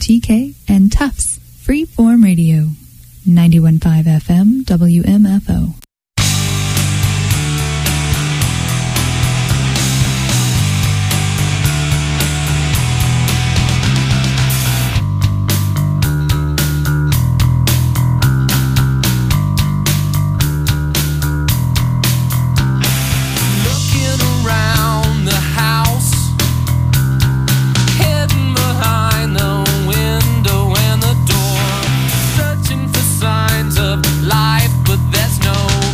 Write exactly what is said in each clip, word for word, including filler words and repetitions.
T K and Tufts Freeform Radio, ninety-one point five F M W M F O. Signs of life, but there's no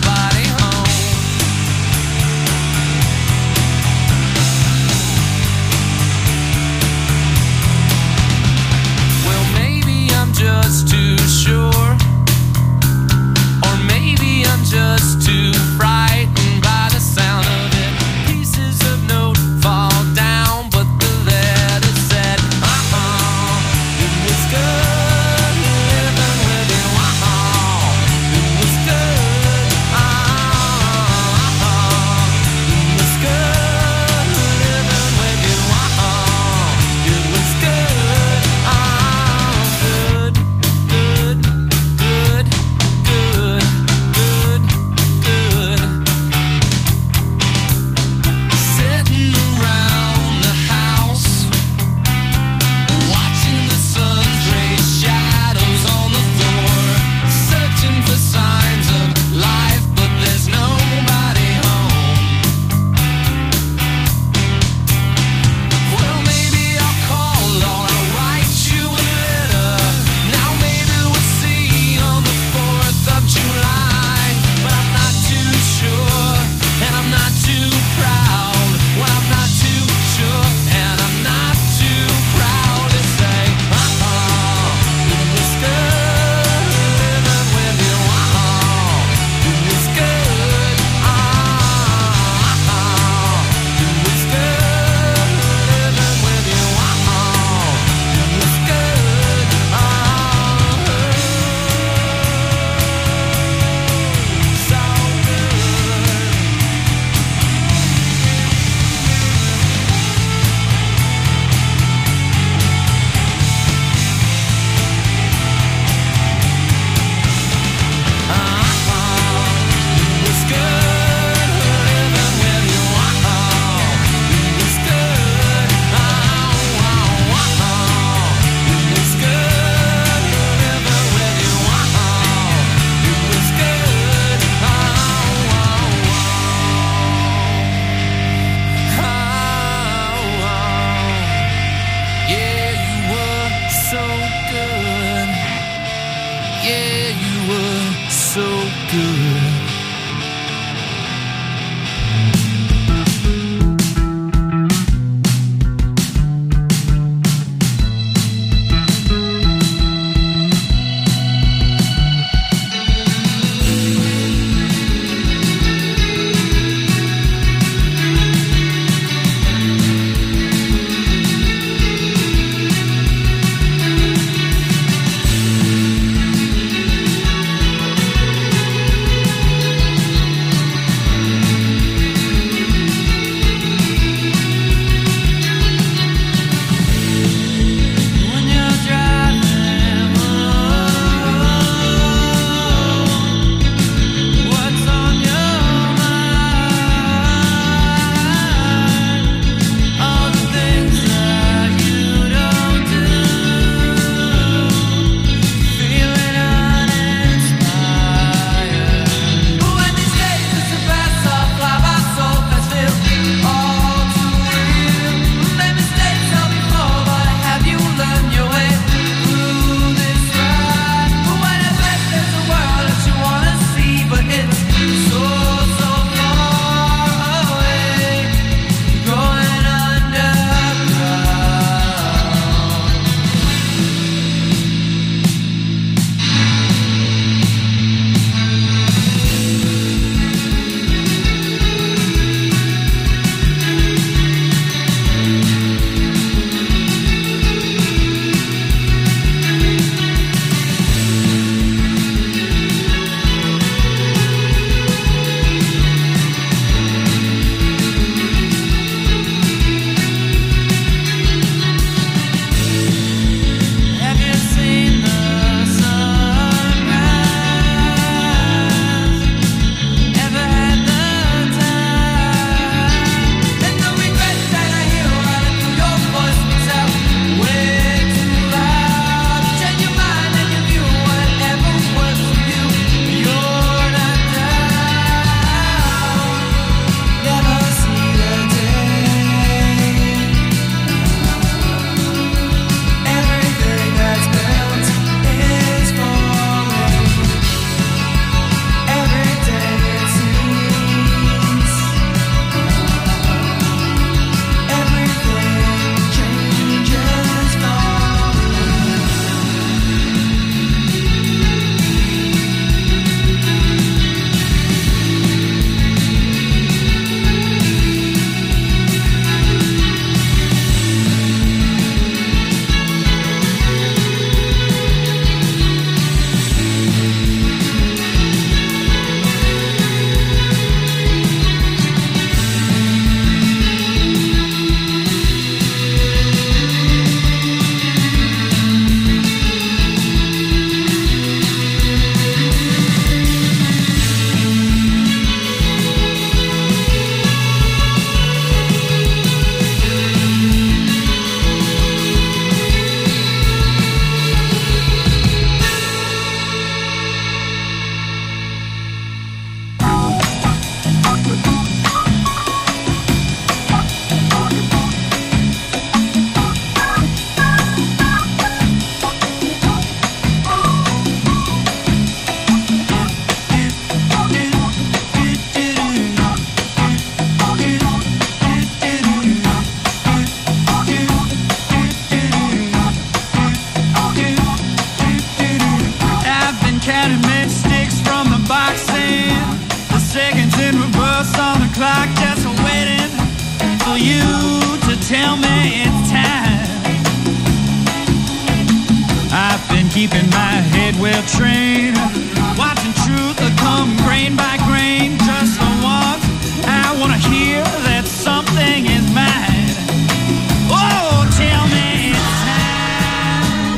well trained, watching truth come grain by grain. Just the once I wanna hear that something is mine. Oh, tell me it's time.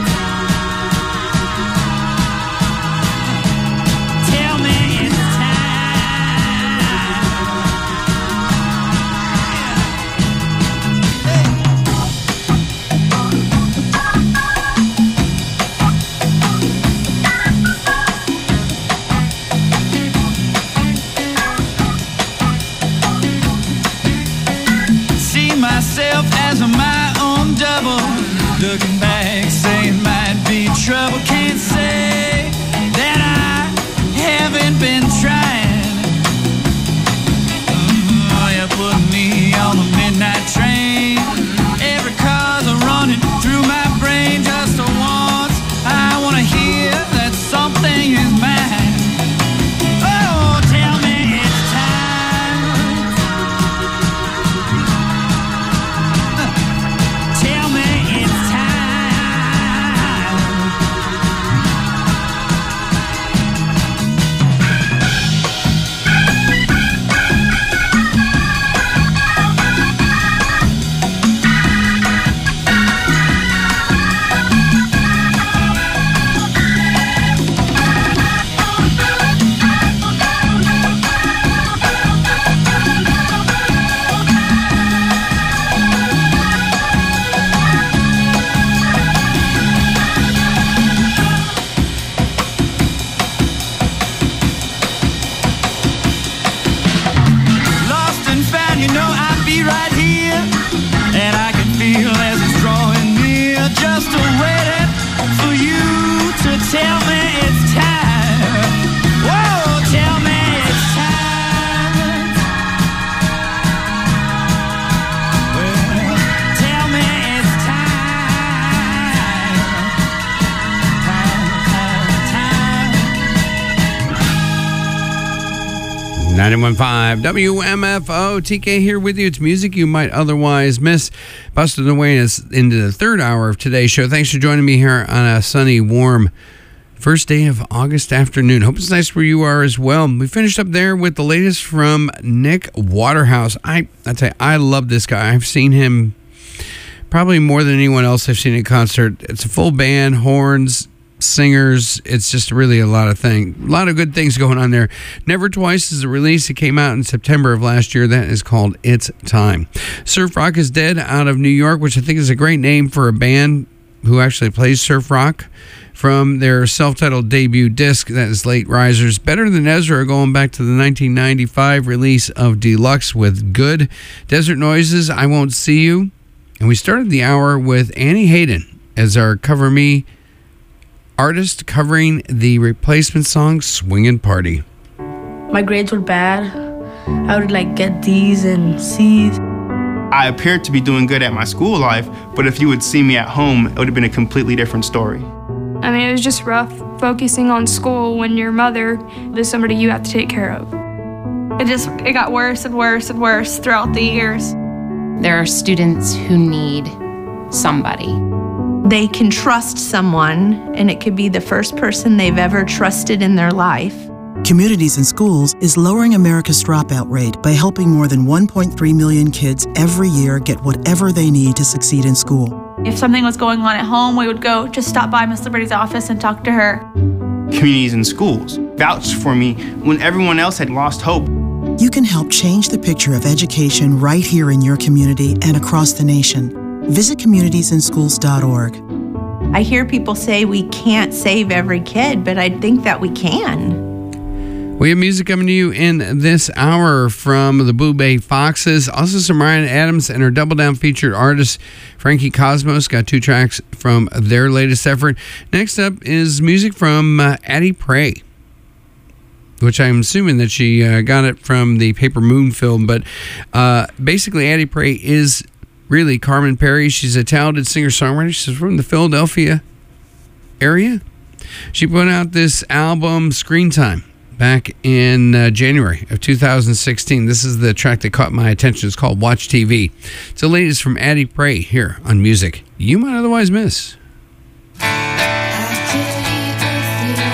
Tell me it's myself as my own double, looking back saying might be trouble. Can't say that I haven't been trying. Oh, you put me on the midnight train. Every car's a running through my brain. Just a once I wanna hear that something is mine. Oh, tell me it's time. Tell me it's time. Lost and found, you know I'd be right here, and I can feel as it's drawing near, just waiting for you to tell me it's time. Whoa, tell me it's time. Well, tell me it's time. Time, time, time. ninety-one point five W M F O, T K here with you. It's music you might otherwise miss. Busted away us into the third hour of today's show. Thanks for joining me here on a sunny, warm first day of August afternoon. Hope it's nice where you are as well. We finished up there with the latest from Nick Waterhouse. I, I tell you, I love this guy. I've seen him probably more than anyone else I've seen in concert. It's a full band, horns, singers. It's just really a lot of thing, a lot of good things going on there. Never Twice is a release. It came out in September of last year. That is called It's Time. Surf Rock is Dead out of New York, which I think is a great name for a band who actually plays surf rock. From their self-titled debut disc, that is Late Risers. Better Than Ezra, going back to the nineteen ninety-five release of Deluxe with Good. Desert Noises, I Won't See You. And we started the hour with Annie Hayden as our Cover Me artist, covering the replacement song Swingin' Party. My grades were bad. I would like get D's and C's. I appeared to be doing good at my school life, but if you would see me at home, it would have been a completely different story. I mean, it was just rough focusing on school when your mother is somebody you have to take care of. It just, it got worse and worse and worse throughout the years. There are students who need somebody. They can trust someone, and it could be the first person they've ever trusted in their life. Communities in Schools is lowering America's dropout rate by helping more than one point three million kids every year get whatever they need to succeed in school. If something was going on at home, we would go just stop by Miss Liberty's office and talk to her. Communities in Schools vouched for me when everyone else had lost hope. You can help change the picture of education right here in your community and across the nation. Visit communities in schools dot org. I hear people say we can't save every kid, but I think that we can. We have music coming to you in this hour from the Blue Bay Foxes. Also some Ryan Adams and her Double Down featured artist Frankie Cosmos. Got two tracks from their latest effort. Next up is music from uh, Addie Pray, which I'm assuming that she uh, got it from the Paper Moon film. But uh, basically, Addie Pray is really Carmen Perry. She's a talented singer-songwriter. She's from the Philadelphia area. She put out this album, Screen Time, back in uh, January of two thousand sixteen. This is the track that caught my attention. It's called Watch T V. It's the latest from Addie Pray here on Music You Might Otherwise Miss. After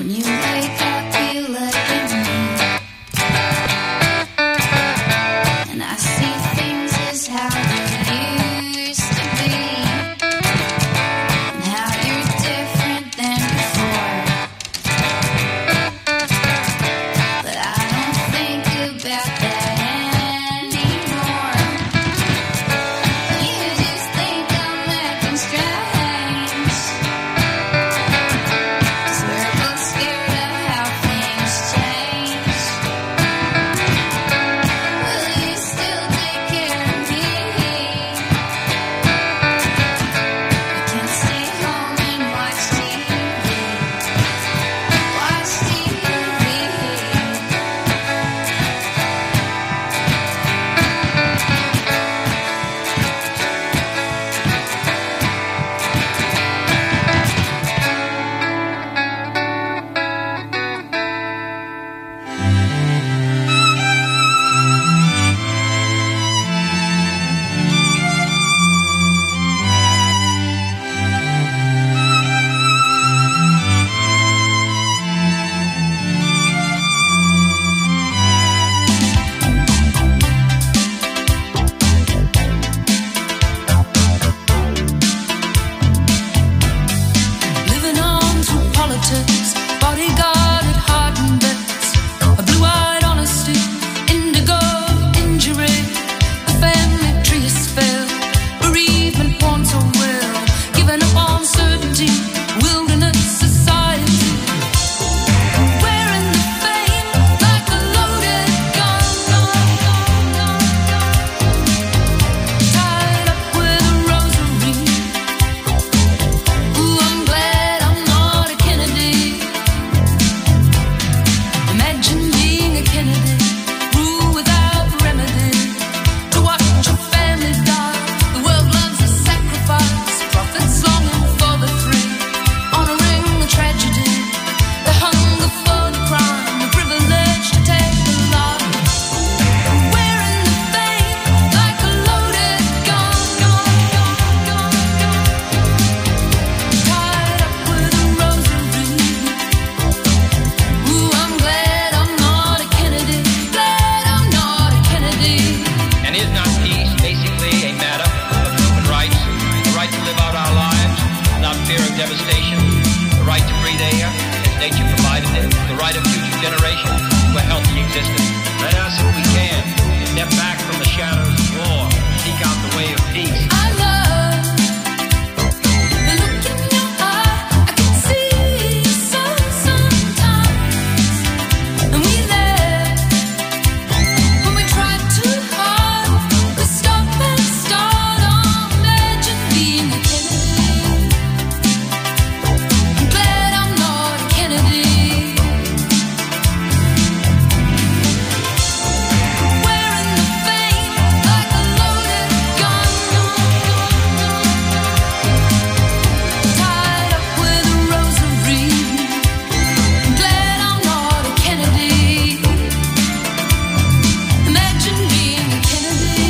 When you wake up, you look at me, and I see things as how they used to be, and how you're different than before. But I don't think about that anymore. You just think I'm acting strange, 'cause we're both scared of how things change. Will you still take care of me? We can stay home and watch T V. Watch T V. Living on to politics, bodyguarded heart and bets, a blue-eyed honesty, indigo injury, the family tree is fell, bereavement born so well, giving up on certainty, wilderness society, wearing the fame like a loaded gun, tied up with a rosary. Ooh, I'm glad I'm not a Kennedy. Imagine being a Kennedy, rule without remedy. To watch your family die, the world loves a sacrifice. Prophets longing for the free, honoring the tragedy, the hunger for the crime, the privilege to take the life. Wearing the fame like a loaded gun, tied up with a rosary. Ooh, I'm glad I'm not a Kennedy. Glad I'm not a Kennedy. And is not peace basically a matter of human rights? The right to live out our lives without fear of devastation, the right to breathe air as nature provided it, the right of future generations to a healthy existence. Let us, if we can, step back from the shadows of war, seek out the way of peace. I love the look in your eye. I can see so sometimes, and we laugh when we try too hard to stop and start on. Imagine being a Kennedy. I'm glad I'm not a Kennedy. Wearing the fame like a loaded gun, tied up with a rosary. I'm glad I'm not a Kennedy. Imagine being a Kennedy.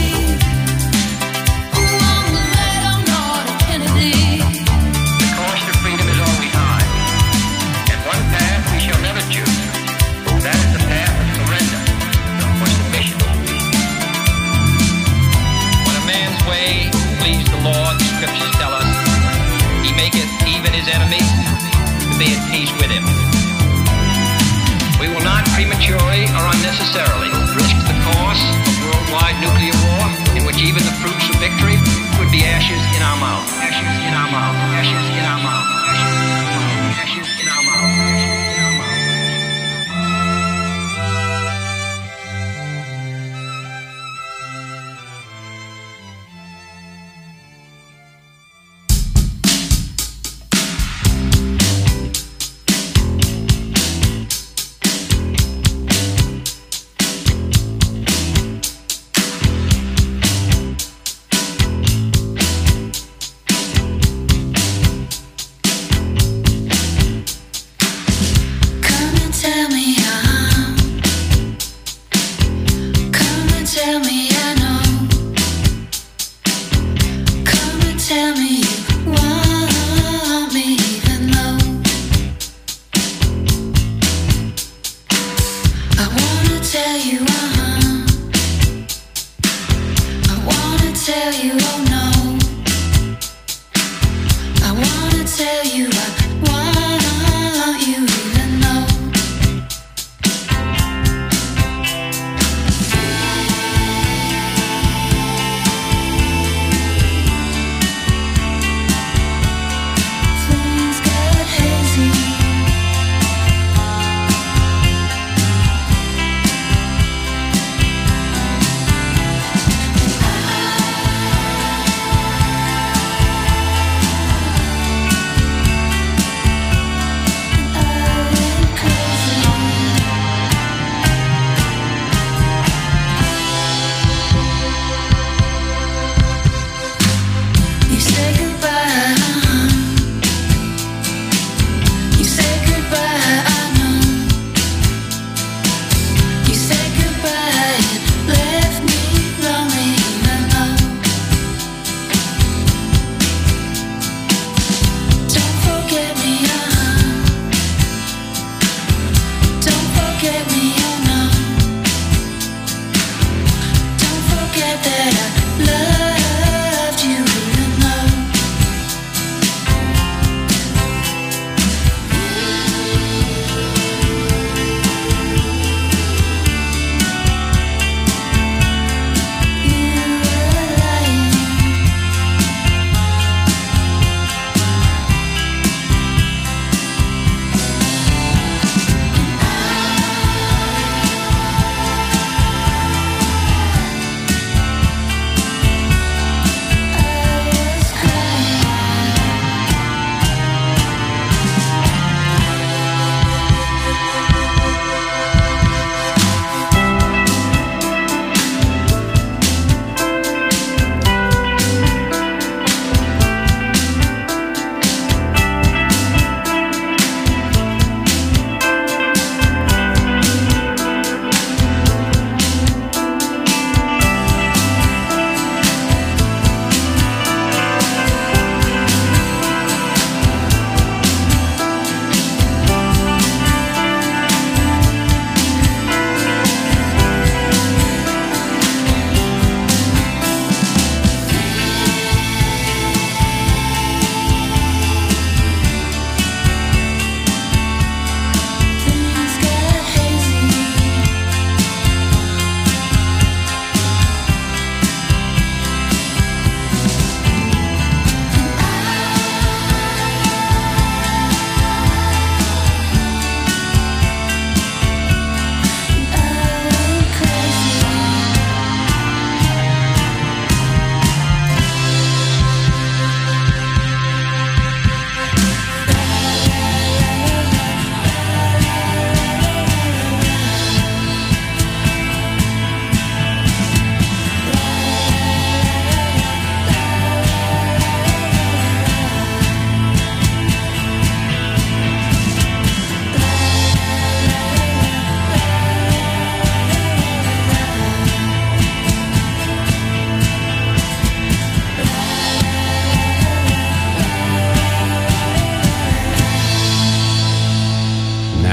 Ooh, I'm glad I'm not a Kennedy. The cost of freedom is all we hide, and one path we shall never choose. That is the path of surrender or submission. When a man's way please the Lord, the scriptures tell us, he maketh even his enemies to be at peace with him. We will not prematurely or unnecessarily risk the course of worldwide nuclear war, in which even the fruits of victory would be ashes in our mouth. Ashes in our mouth. Ashes in our mouth. Ashes in our mouth. Ashes in our mouth. Ashes in our mouth.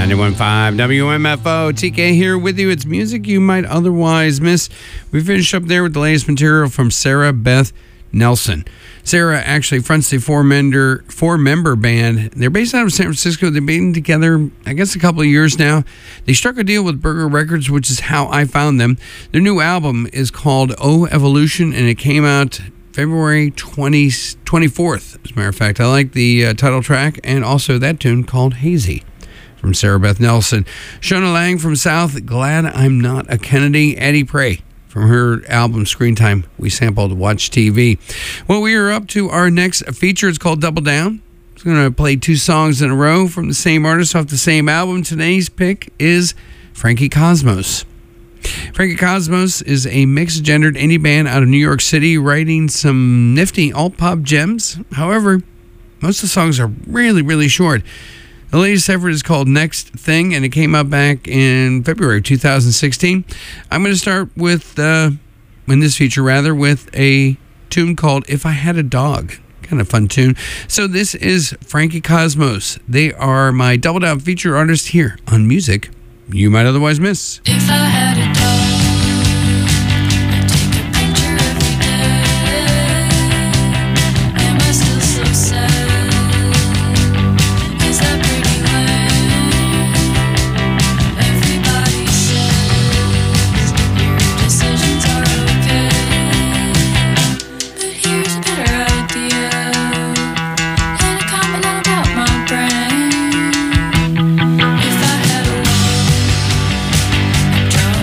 ninety-one point five W M F O. T K here with you. It's music you might otherwise miss. We finished up there with the latest material from Sarah Beth Nelson. Sarah actually fronts the four-member four-member band. They're based out of San Francisco. They've been together, I guess, a couple of years now. They struck a deal with Burger Records, which is how I found them. Their new album is called Oh Evolution, and it came out February twentieth, twenty-fourth, as a matter of fact. I like the uh, title track and also that tune called Hazy from Sarah Beth Nelson. Shona Lang from South, Glad I'm Not a Kennedy. Eddie Prey from her album Screen Time. We sampled Watch T V. Well, we are up to our next feature. It's called Double Down. It's going to play two songs in a row from the same artist off the same album. Today's pick is Frankie Cosmos. Frankie Cosmos is a mixed-gendered indie band out of New York City writing some nifty alt-pop gems. However, most of the songs are really, really short. The latest effort is called Next Thing, and it came out back in February of two thousand sixteen. I'm going to start with, uh, in this feature rather, with a tune called If I Had a Dog. Kind of fun tune. So this is Frankie Cosmos. They are my Double Down feature artist here on Music You Might Otherwise Miss. If I had a dog, I'd take a picture every day. Am I still so sad? Is that pretty lame? Everybody says your decisions are okay, but here's a better idea, and a comment about my brain. If I had a love, I'd draw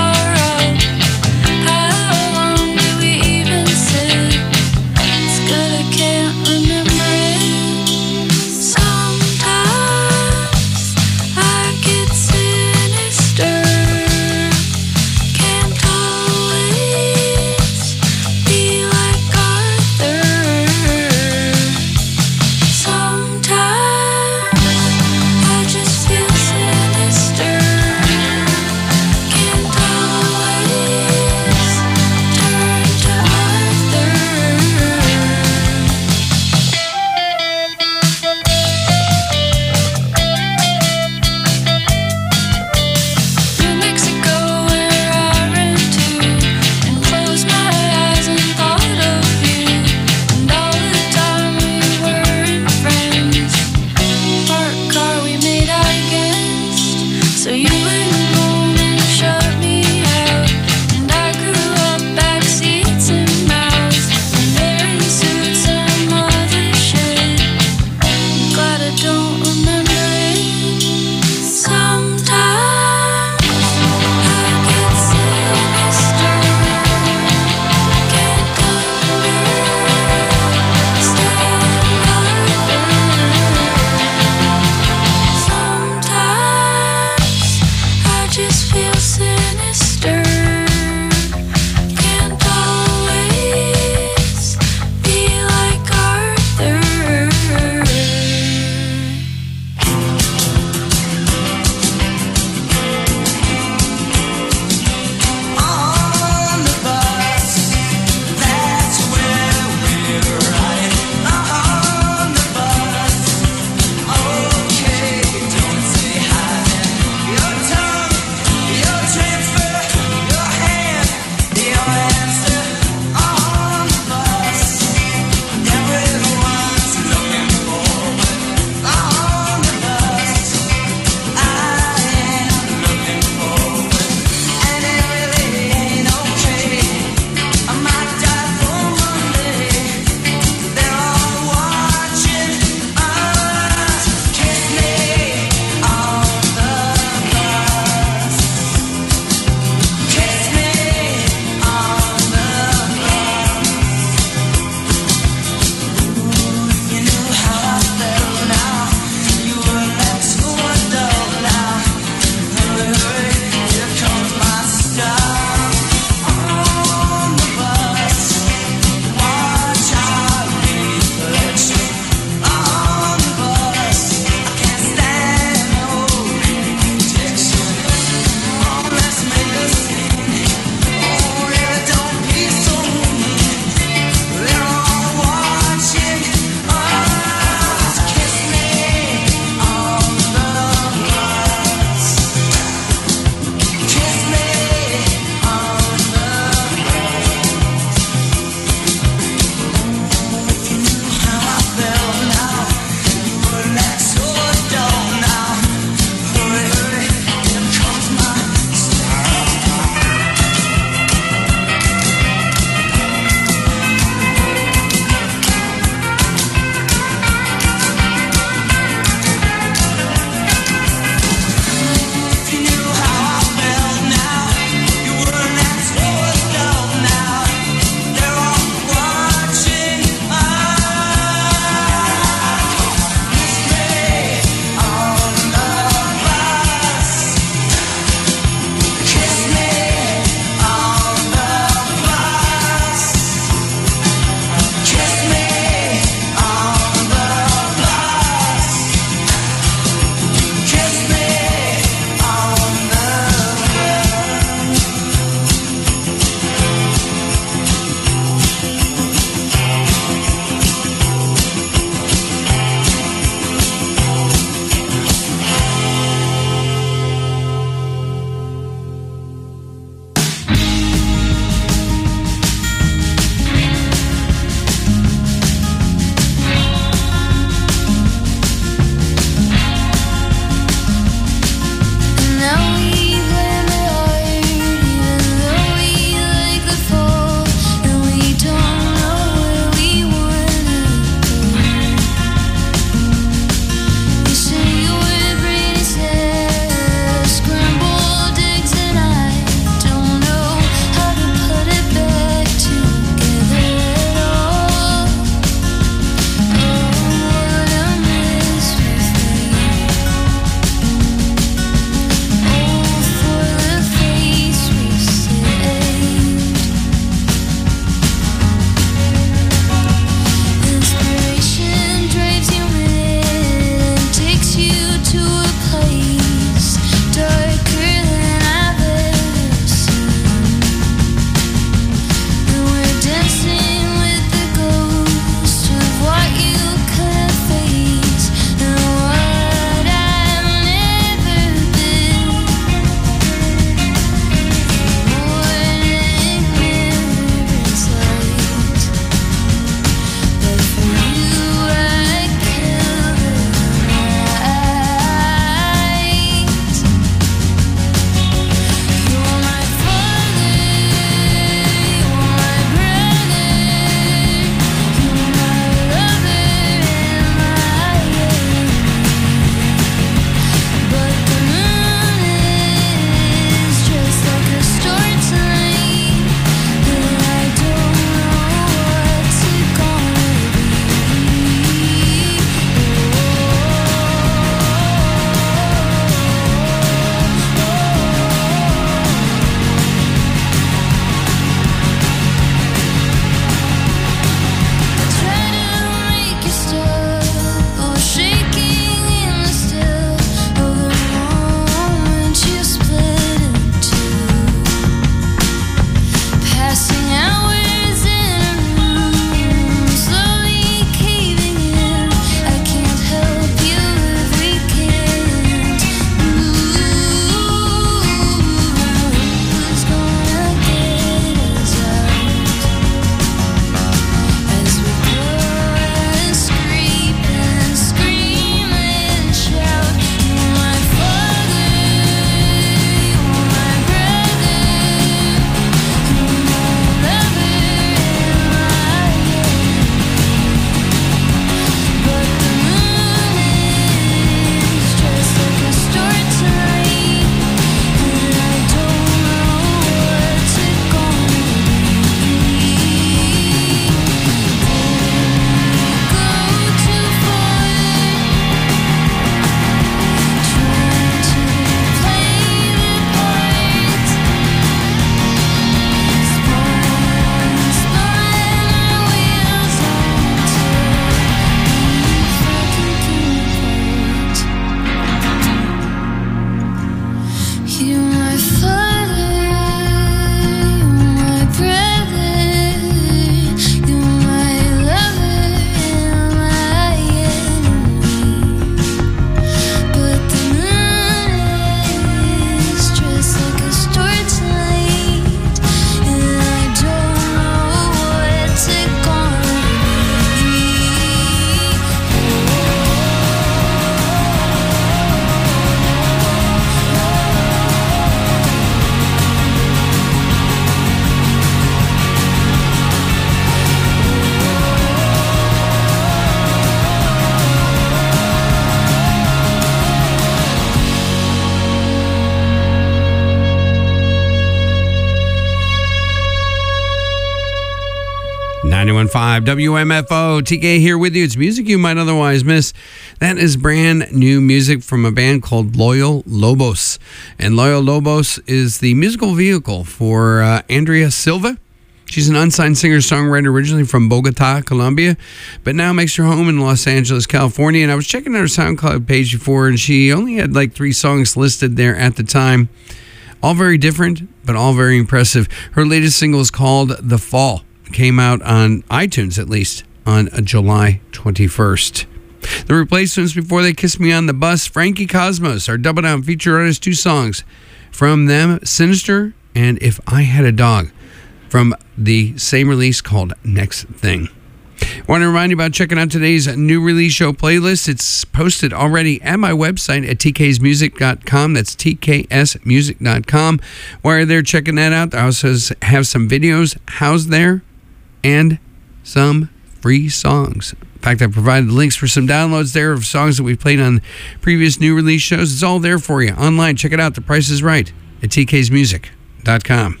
ninety-one point five W M F O, T K here with you. It's music you might otherwise miss. That is brand new music from a band called Loyal Lobos. And Loyal Lobos is the musical vehicle for uh, Andrea Silva. She's an unsigned singer-songwriter originally from Bogota, Colombia, but now makes her home in Los Angeles, California. And I was checking out her SoundCloud page before, and she only had like three songs listed there at the time. All very different, but all very impressive. Her latest single is called The Fall. Came out on iTunes, at least, on July twenty-first. The replacements before they Kiss Me on the Bus, Frankie Cosmos, our double down feature artist, two songs from them, Sinister and If I Had a Dog, from the same release called Next Thing. I want to remind you about checking out today's new release show playlist. It's posted already at my website at t k s music dot com. That's t k s music dot com. While you're there checking that out, I also have some videos housed there and some free songs. In fact, I provided links for some downloads there of songs that we've played on previous new release shows. It's all there for you online. Check it out. The price is right at t k s music dot com.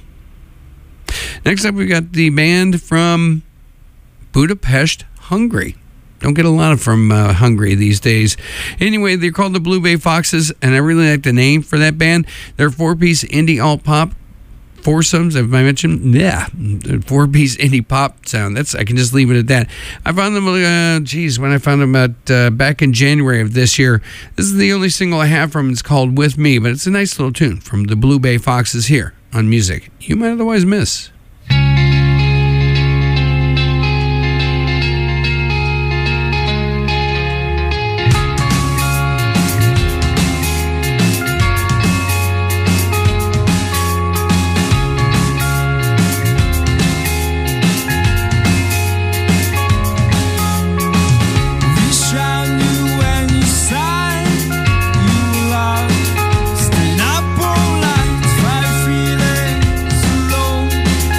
Next up, we've got the band from Budapest, Hungary. Don't get a lot of from uh, Hungary these days. Anyway, they're called the Blue Bay Foxes, and I really like the name for that band. They're a four-piece indie alt-pop foursomes, have I mentioned? Yeah, four-piece indie pop sound. That's I can just leave it at that. I found them, uh, geez, when I found them at, uh, back in January of this year. This is the only single I have from them. It's called With Me, but it's a nice little tune from the Blue Bay Foxes here on Music You Might Otherwise Miss. Staying up all night, five feelings alone.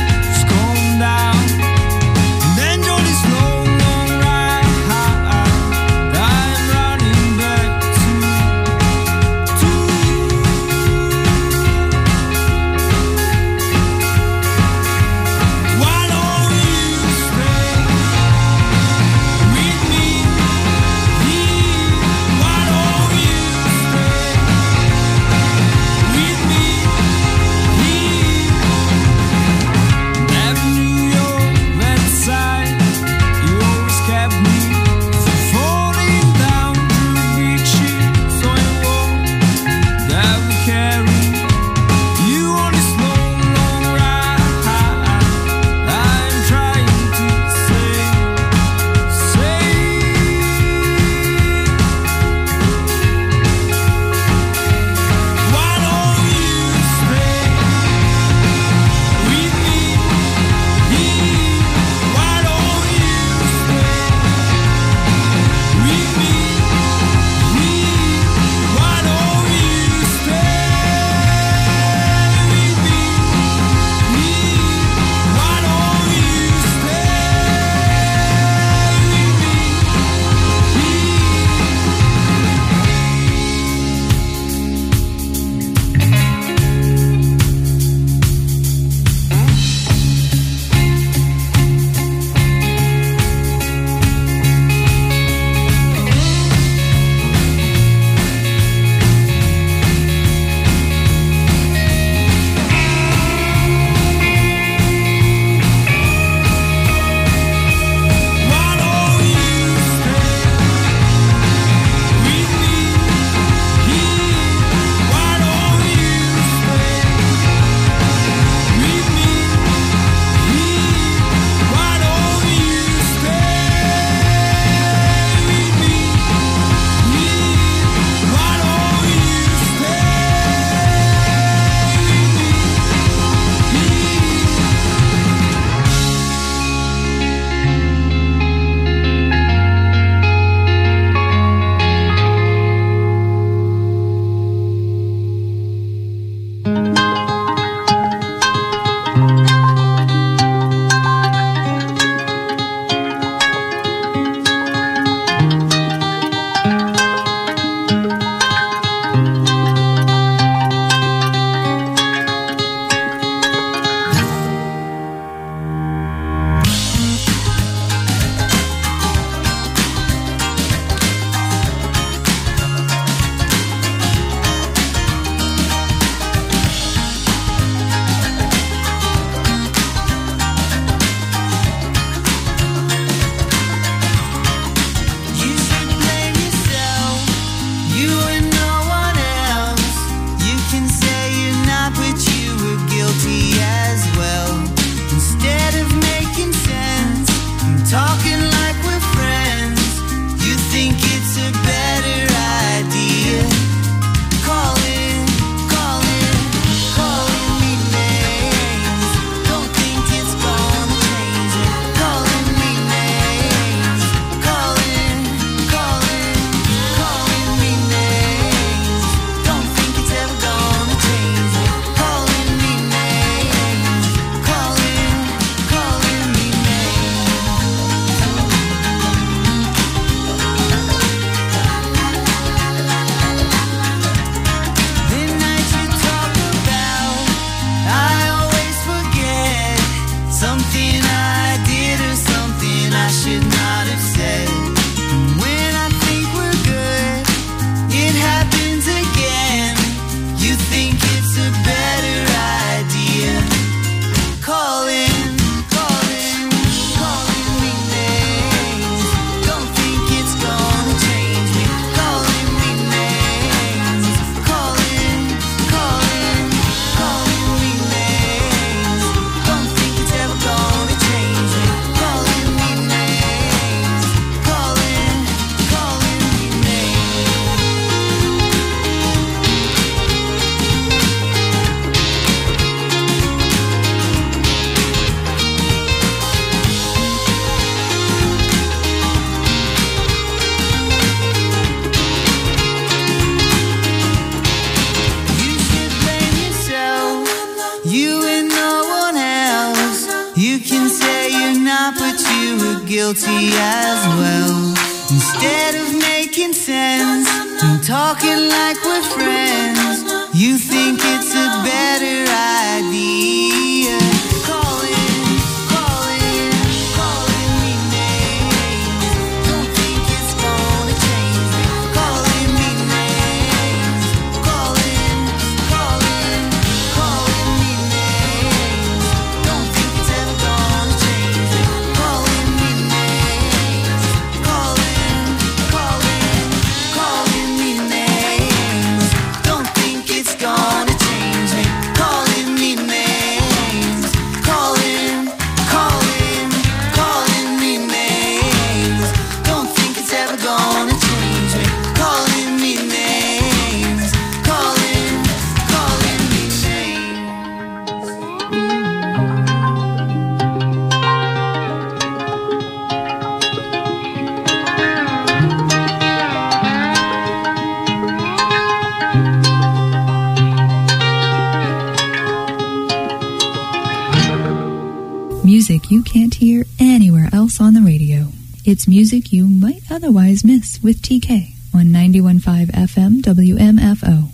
guilty as well. Instead of making sense and talking like we're friends, you think it's a better idea. Calling, calling, calling me names. Don't think it's gonna change me. Calling me names. Calling, calling, calling me names. Don't think it's ever gonna change me. Calling me names. Calling, calling, calling me names. Don't think it's gonna change me. Calling me names. Calling, calling, calling me names. Don't think it's ever gonna change me. Calling me names. Calling, calling me Music you can't hear anywhere else on the radio. It's music you might otherwise miss with T K on ninety-one point five F M W M F O.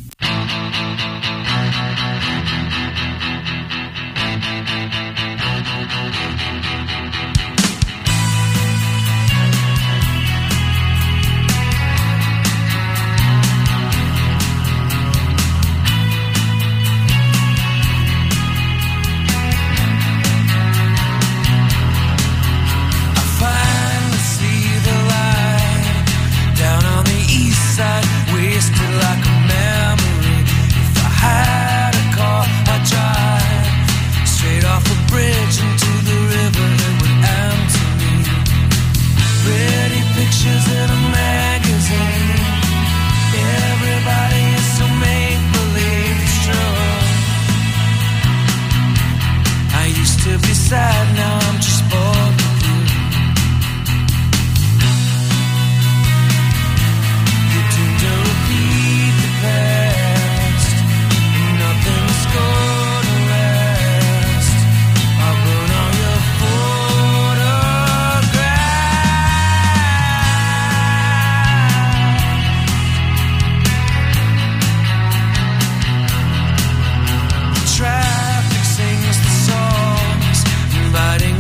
finally see the light down on the east side, wasted like a memory. If I had a car, I'd drive straight off the bridge into the river. It would empty me. Pretty pictures in a magazine. Everybody is so make-believe, it's true. I used to be sad, now I'm just bored with you. You tend to repeat the past. Nothing's gonna last. I'll burn all your photographs. Traffic sings the songs, inviting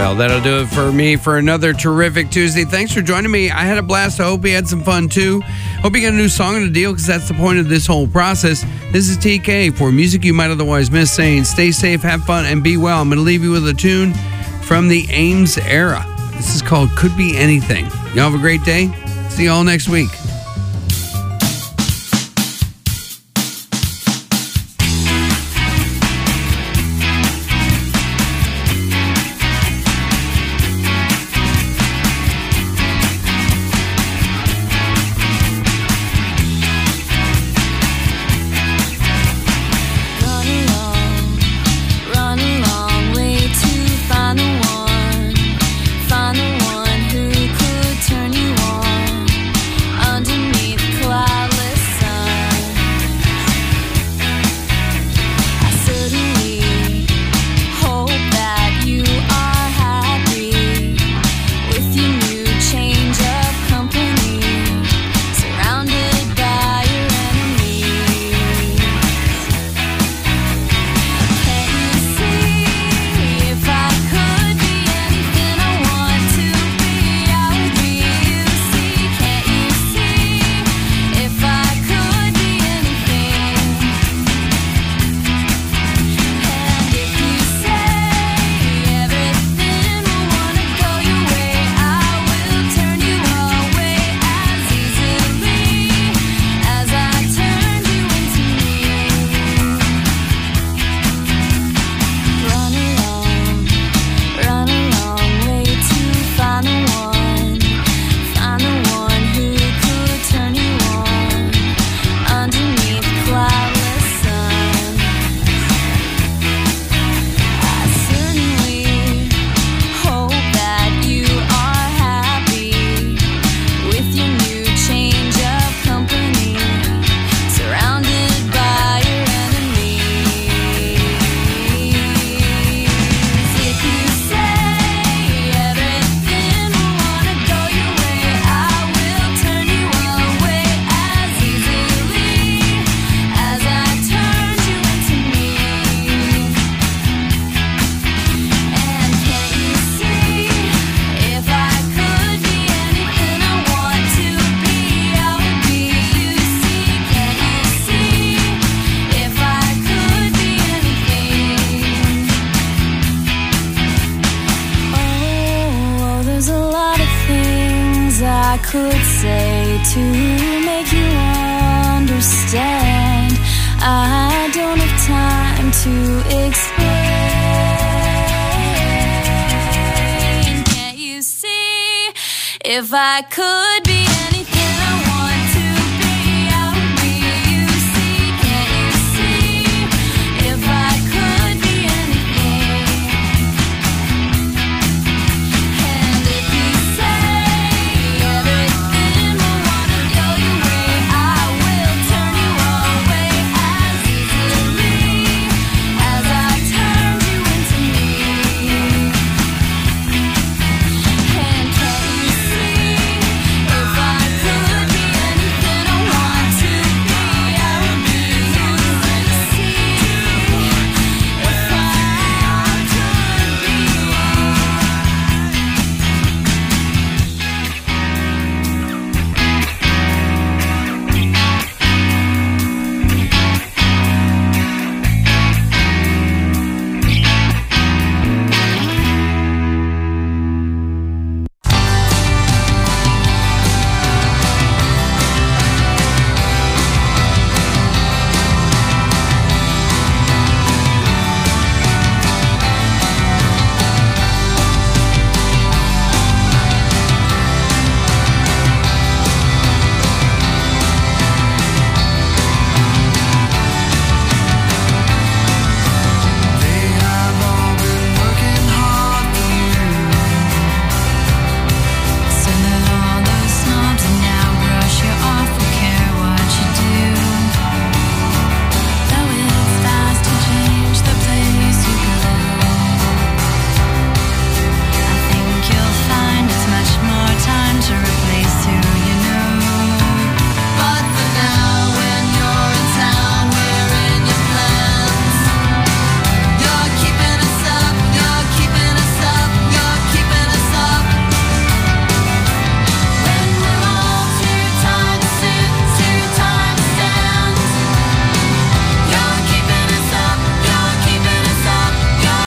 Well, that'll do it for me for another terrific Tuesday. Thanks for joining me. I had a blast. I hope you had some fun, too. Hope you got a new song on the deal, because that's the point of this whole process. This is T K for Music You Might Otherwise Miss, saying stay safe, have fun, and be well. I'm going to leave you with a tune from the Ames era. This is called Could Be Anything. Y'all have a great day. See you all next week. could say to make you understand. I don't have time to explain. Can't you see if I could be